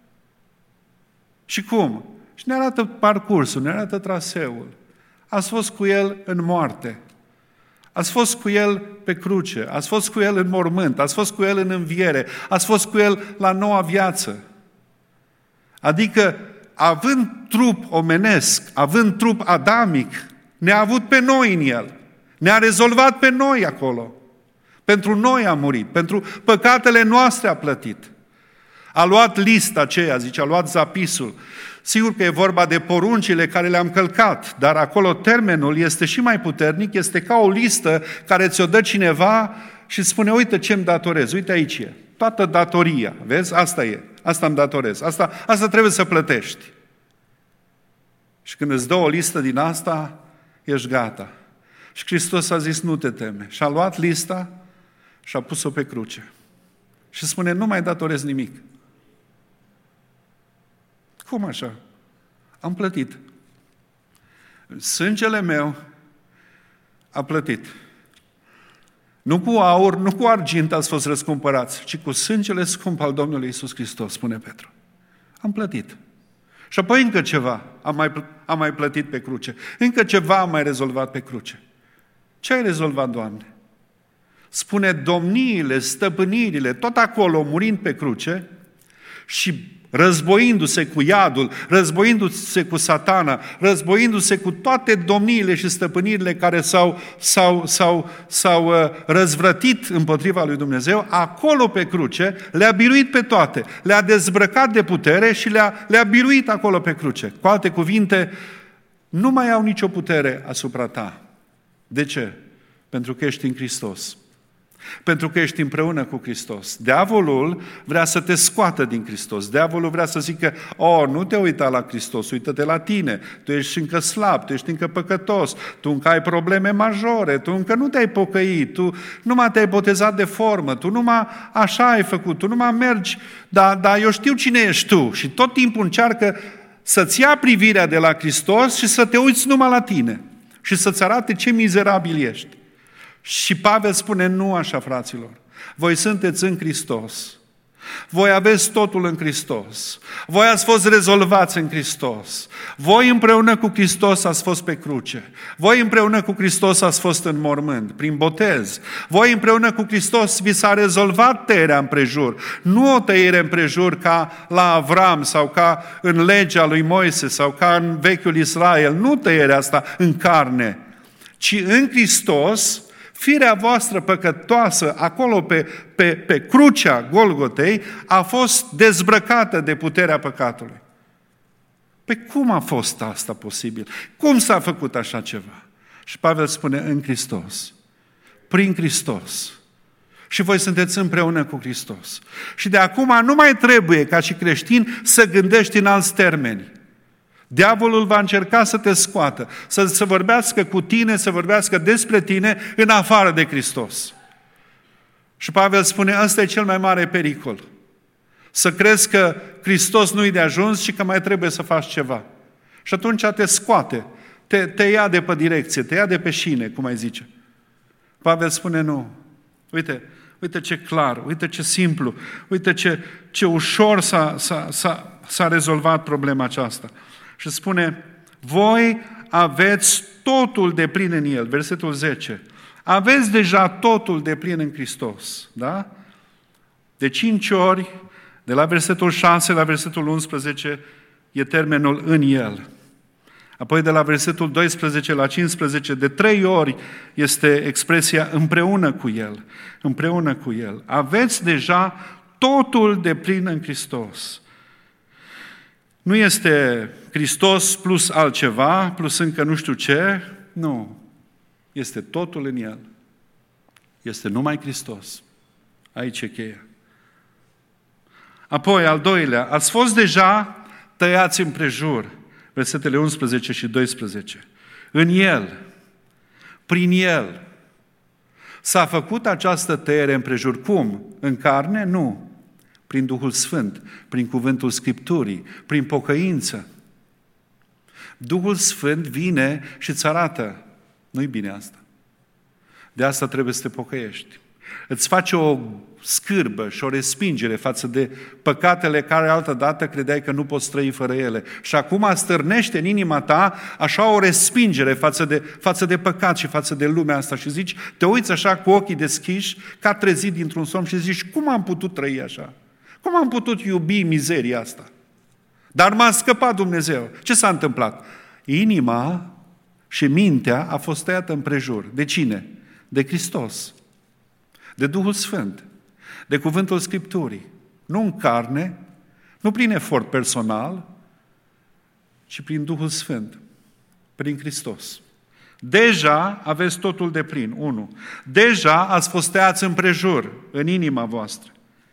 Și cum? Și ne arată parcursul, ne arată traseul. Ați fost cu El în moarte, ați fost cu El pe cruce, ați fost cu El în mormânt, ați fost cu El în înviere, ați fost cu El la noua viață. Adică, având trup omenesc, având trup adamic, ne-a avut pe noi în El. Ne-a rezolvat pe noi acolo. Pentru noi a murit, pentru păcatele noastre a plătit. A luat lista aceea, zice, a luat zapisul. Sigur că e vorba de poruncile care le-am călcat, dar acolo termenul este și mai puternic, este ca o listă care ți-o dă cineva și spune, uite ce-mi datorez, uite aici e. Toată datoria, vezi? Asta e, asta îmi datorez, asta, asta trebuie să plătești. Și când îți dă o listă din asta, ești gata. Și Hristos a zis, nu te teme. Și a luat lista și a pus-o pe cruce. Și spune, nu mai datorez nimic. Cum așa? Am plătit. Sângele meu a plătit. Nu cu aur, nu cu argint ați fost răscumpărați, ci cu sângele scump al Domnului Iisus Hristos, spune Petru. Am plătit. Și apoi încă ceva am mai, am mai plătit pe cruce. Încă ceva am mai rezolvat pe cruce. Ce ai rezolvat, Doamne? Spune, domniile, stăpânirile, tot acolo, murind pe cruce și războindu-se cu iadul, războindu-se cu satana, războindu-se cu toate domniile și stăpânirile care s-au, s-au, s-au, s-au uh, răzvrătit împotriva lui Dumnezeu, acolo pe cruce le-a biruit pe toate, le-a dezbrăcat de putere și le-a, le-a biruit acolo pe cruce. Cu alte cuvinte, nu mai au nicio putere asupra ta. De ce? Pentru că ești în Hristos. Pentru că ești împreună cu Hristos. Diavolul vrea să te scoată din Hristos. Diavolul vrea să zică, oh, nu te uita la Hristos, uită-te la tine. Tu ești încă slab, tu ești încă păcătos, tu încă ai probleme majore, tu încă nu te-ai pocăit, tu numai te-ai botezat de formă, tu numai așa ai făcut, tu numai mergi, dar, dar eu știu cine ești tu. Și tot timpul încearcă să-ți ia privirea de la Hristos și să te uiți numai la tine și să-ți arate ce mizerabil ești. Și Pavel spune, nu așa, fraților. Voi sunteți în Hristos. Voi aveți totul în Hristos. Voi ați fost rezolvați în Hristos. Voi împreună cu Hristos ați fost pe cruce. Voi împreună cu Hristos ați fost în mormânt, prin botez. Voi împreună cu Hristos vi s-a rezolvat tăierea împrejur. Nu o tăiere împrejur ca la Avram sau ca în legea lui Moise sau ca în vechiul Israel. Nu tăierea asta în carne, ci în Hristos. Firea voastră păcătoasă, acolo pe, pe, pe crucea Golgotei, a fost dezbrăcată de puterea păcatului. Pe cum a fost asta posibil? Cum s-a făcut așa ceva? Și Pavel spune, în Hristos, prin Hristos. Și voi sunteți împreună cu Hristos. Și de acum nu mai trebuie, ca și creștin, să gândești în alți termeni. Diavolul va încerca să te scoată, să, să vorbească cu tine, să vorbească despre tine în afară de Hristos. Și Pavel spune, ăsta e cel mai mare pericol. Să crezi că Hristos nu-i de ajuns și că mai trebuie să faci ceva. Și atunci te scoate, te, te ia de pe direcție, te ia de pe șine, cum ai zice. Pavel spune, nu. Uite, uite ce clar, uite ce simplu, uite ce, ce ușor s-a, s-a, s-a, s-a rezolvat problema aceasta. Și spune, voi aveți totul de plin în El, versetul zece. Aveți deja totul de plin în Hristos, da? De cinci ori, de la versetul șase la versetul unsprezece, e termenul în El. Apoi de la versetul doisprezece la cincisprezece, de trei ori este expresia împreună cu El, împreună cu El. Aveți deja totul de plin în Hristos. Nu este Hristos plus altceva, plus încă nu știu ce, nu. Este totul în El. Este numai Hristos. Aici e cheia. Apoi, al doilea, ați fost deja tăiați împrejur, versetele unsprezece și doisprezece. În El, prin El, s-a făcut această tăiere împrejur. Cum? În carne? Nu. Prin Duhul Sfânt, prin cuvântul Scripturii, prin pocăință. Duhul Sfânt vine și îți arată. Nu-i bine asta. De asta trebuie să te pocăiești. Îți face o scârbă și o respingere față de păcatele care altădată credeai că nu poți trăi fără ele. Și acum stârnește în inima ta așa o respingere față de, față de păcat și față de lumea asta și zici, te uiți așa cu ochii deschiși, ca trezit dintr-un somn și zici, cum am putut trăi așa? Cum am putut iubi mizeria asta? Dar m-a scăpat Dumnezeu. Ce s-a întâmplat? Inima și mintea a fost tăiată împrejur. De cine? De Hristos. De Duhul Sfânt. De cuvântul Scripturii. Nu în carne, nu prin efort personal, ci prin Duhul Sfânt. Prin Hristos. Deja aveți totul de plin. Unu. Deja ați fost tăiați împrejur în inima voastră.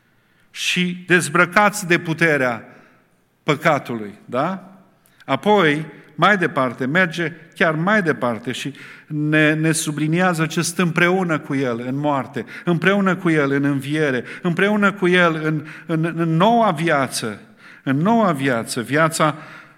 Și dezbrăcați de puterea păcatului, da? Apoi, mai departe, merge chiar mai departe și ne, ne subliniază ce stă împreună cu El în moarte, împreună cu El în înviere, împreună cu El în, în, în noua viață, în noua viață, viața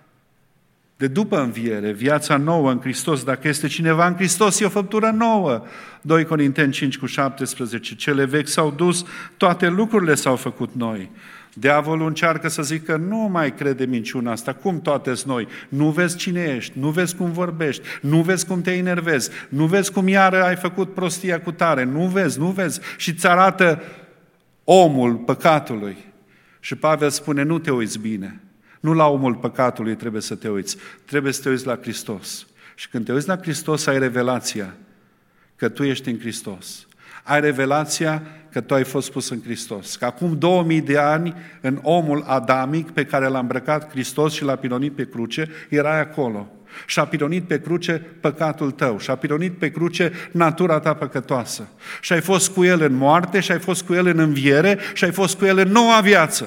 de după înviere, viața nouă în Hristos. Dacă este cineva în Hristos, e o făptură nouă. doi Corinteni cinci cu șaptesprezece. Cele vechi s-au dus, toate lucrurile s-au făcut noi. Diavolul încearcă să zică, nu mai crede minciuna asta, cum toate-s noi? Nu vezi cine ești, nu vezi cum vorbești, nu vezi cum te enervezi, nu vezi cum iară ai făcut prostia cu tare, nu vezi, nu vezi. Și îți arată omul păcatului. Și Pavel spune, nu te uiți bine. Nu la omul păcatului trebuie să te uiți, trebuie să te uiți la Hristos. Și când te uiți la Hristos, ai revelația că tu ești în Hristos. Ai revelația că tu ai fost pus în Hristos. Că acum două mii de ani, în omul adamic pe care l-a îmbrăcat Hristos și l-a pilonit pe cruce, erai acolo. Și a pironit pe cruce păcatul tău. Și a pironit pe cruce natura ta păcătoasă. Și ai fost cu El în moarte, și ai fost cu El în înviere, și ai fost cu El în noua viață.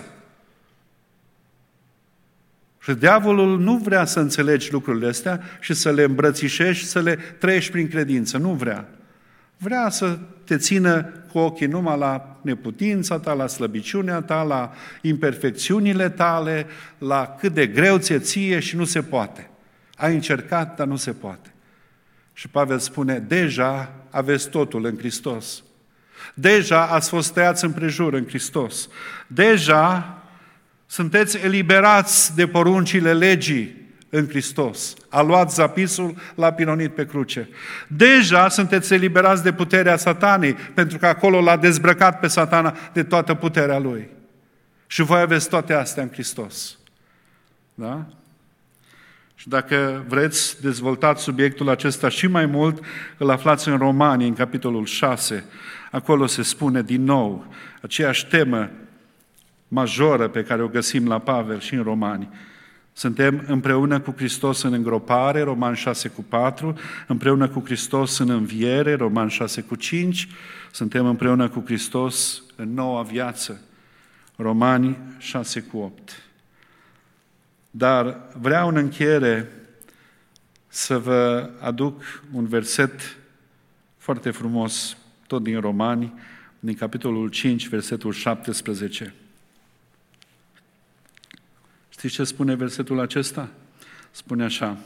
Și diavolul nu vrea să înțelegi lucrurile astea și să le îmbrățișești, să le trăiești prin credință. Nu vrea. Vrea să te țină cu ochii numai la neputința ta, la slăbiciunea ta, la imperfecțiunile tale, la cât de greu ți-e ție și nu se poate. Ai încercat, dar nu se poate. Și Pavel spune, deja aveți totul în Hristos. Deja ați fost tăiați împrejur în Hristos. Deja sunteți eliberați de poruncile legii în Hristos. A luat zapisul, l-a pironit pe cruce. Deja sunteți eliberați de puterea Satanei, pentru că acolo l-a dezbrăcat pe Satana de toată puterea lui. Și voi aveți toate astea în Hristos. Da? Și dacă vreți, dezvoltați subiectul acesta și mai mult, îl aflați în Romani, în capitolul șase. Acolo se spune din nou aceeași temă majoră pe care o găsim la Pavel și în Romani. Suntem împreună cu Hristos în îngropare, Romani șase cu patru, împreună cu Hristos în înviere, Romani șase cu cinci, suntem împreună cu Hristos în noua viață, Romani șase cu opt. Dar vreau în încheiere să vă aduc un verset foarte frumos, tot din Romani, din capitolul cinci, versetul șaptesprezece. Știți ce spune versetul acesta? Spune așa: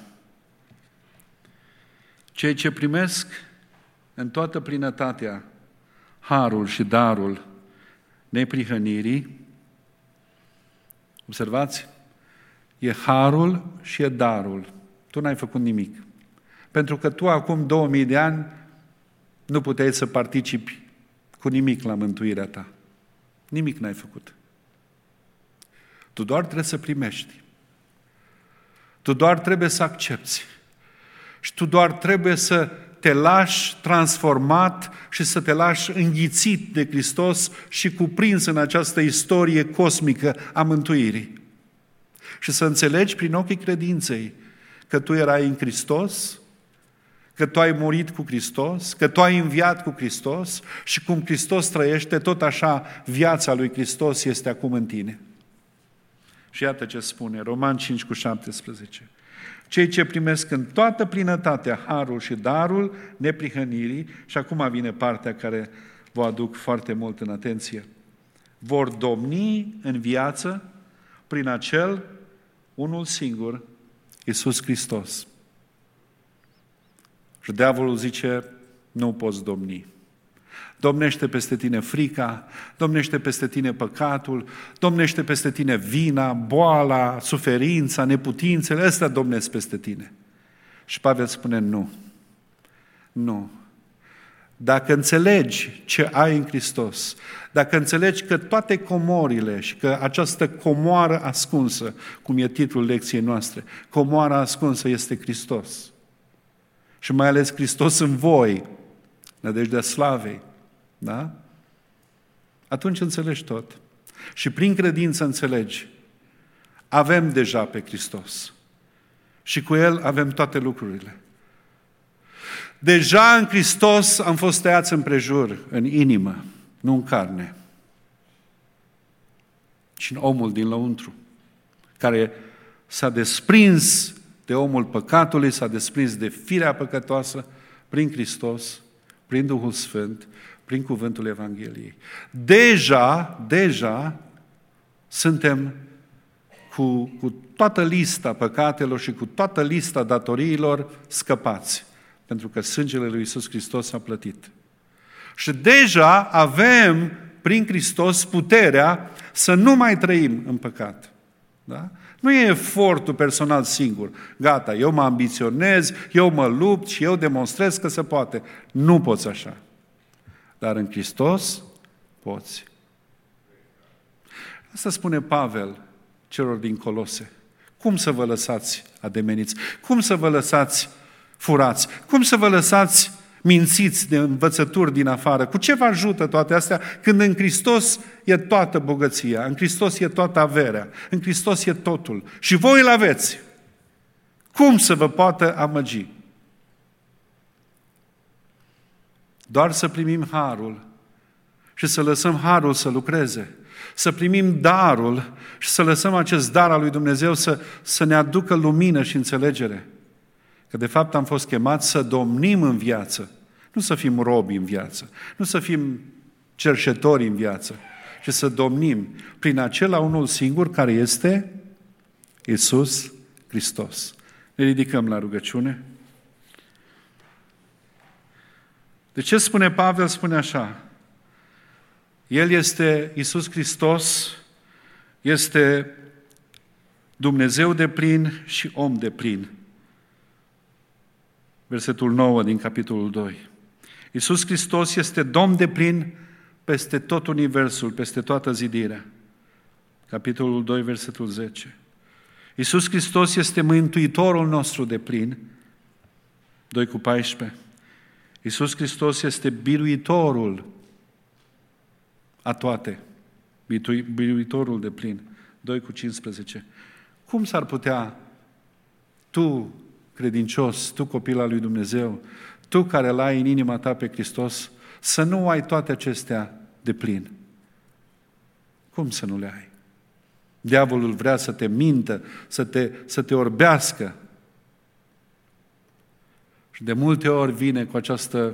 cei ce primesc în toată plinătatea harul și darul neprihănirii, observați, e harul și e darul. Tu n-ai făcut nimic. Pentru că tu acum două mii de ani nu puteai să participi cu nimic la mântuirea ta. Nimic n-ai făcut. Tu doar trebuie să primești. Tu doar trebuie să accepți. Și tu doar trebuie să te lași transformat și să te lași înghițit de Hristos și cuprins în această istorie cosmică a mântuirii. Și să înțelegi prin ochii credinței că tu erai în Hristos, că tu ai murit cu Hristos, că tu ai înviat cu Hristos și cum Hristos trăiește, tot așa viața lui Hristos este acum în tine. Și iată ce spune, Romani cinci cu șaptesprezece. Cei ce primesc în toată plinătatea harul și darul neprihănirii, și acum vine partea care vă aduc foarte mult în atenție, vor domni în viață prin acel unul singur, Iisus Hristos. Și diavolul zice, nu poți domni. Domnește peste tine frica, domnește peste tine păcatul, domnește peste tine vina, boala, suferința, neputințele, astea domnesc peste tine. Și Pavel spune, nu, nu. Dacă înțelegi ce ai în Hristos, dacă înțelegi că toate comorile și că această comoară ascunsă, cum e titlul lecției noastre, comoara ascunsă este Hristos. Și mai ales Hristos în voi, nădejdea slavei, da? Atunci înțelegi tot. Și prin credință înțelegi. Avem deja pe Hristos. Și cu El avem toate lucrurile. Deja în Hristos am fost tăiați împrejur, în inimă, nu în carne, ci în omul din lăuntru, care s-a desprins de omul păcatului, s-a desprins de firea păcătoasă prin Hristos, prin Duhul Sfânt, prin cuvântul Evangheliei. Deja, deja suntem cu, cu toată lista păcatelor și cu toată lista datoriilor scăpați, pentru că sângele lui Iisus Hristos a plătit. Și deja avem prin Hristos puterea să nu mai trăim în păcat. Da? Nu e efortul personal singur. Gata, eu mă ambiționez, eu mă lupt și eu demonstrez că se poate. Nu poți așa. Dar în Hristos poți. Asta spune Pavel celor din Colose. Cum să vă lăsați ademeniți? Cum să vă lăsați furați? Cum să vă lăsați mințiți de învățături din afară? Cu ce vă ajută toate astea când în Hristos e toată bogăția, în Hristos e toată averea, în Hristos e totul și voi îl aveți. Cum să vă poată amăgi? Doar să primim harul și să lăsăm harul să lucreze. Să primim darul și să lăsăm acest dar al lui Dumnezeu să, să ne aducă lumină și înțelegere. Că de fapt am fost chemați să domnim în viață, nu să fim robi în viață, nu să fim cerșetori în viață, ci să domnim prin acela unul singur care este Iisus Hristos. Ne ridicăm la rugăciune. De ce spune Pavel? Spune așa: El este Iisus Hristos, este Dumnezeu deplin și om deplin. Versetul nouă din capitolul doi. Iisus Hristos este Domn deplin peste tot universul, peste toată zidirea. Capitolul doi, versetul zece. Iisus Hristos este Mântuitorul nostru deplin. doi cu paisprezece. Iisus Hristos este biruitorul a toate, biruitorul deplin. doi cu cincisprezece. Cum s-ar putea tu, credincios, tu copil al lui Dumnezeu, tu care îl ai în inima ta pe Hristos, să nu ai toate acestea deplin? Cum să nu le ai? Diavolul vrea să te mintă, să te, să te orbească. Și de multe ori vine cu această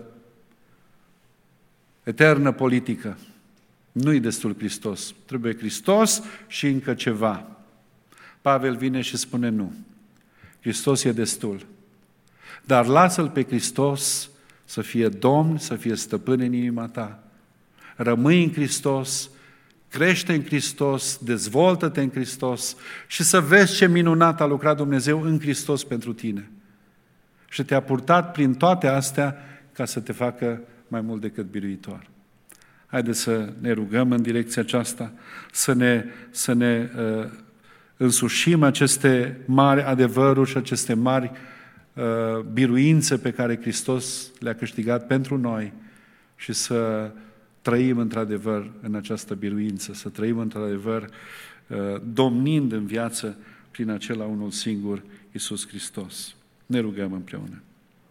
eternă politică. Nu-i destul Hristos. Trebuie Hristos și încă ceva. Pavel vine și spune nu. Hristos e destul. Dar lasă-L pe Hristos să fie Domn, să fie stăpân în inima ta. Rămâi în Hristos, crește în Hristos, dezvoltă-te în Hristos și să vezi ce minunat a lucrat Dumnezeu în Hristos pentru tine. Și te-a purtat prin toate astea ca să te facă mai mult decât biruitor. Haideți să ne rugăm în direcția aceasta, să ne, să ne uh, însușim aceste mari adevăruri și aceste mari uh, biruințe pe care Hristos le-a câștigat pentru noi și să trăim într-adevăr în această biruință, să trăim într-adevăr uh, domnind în viață prin acela unul singur, Iisus Hristos. Ne rugăm împreună.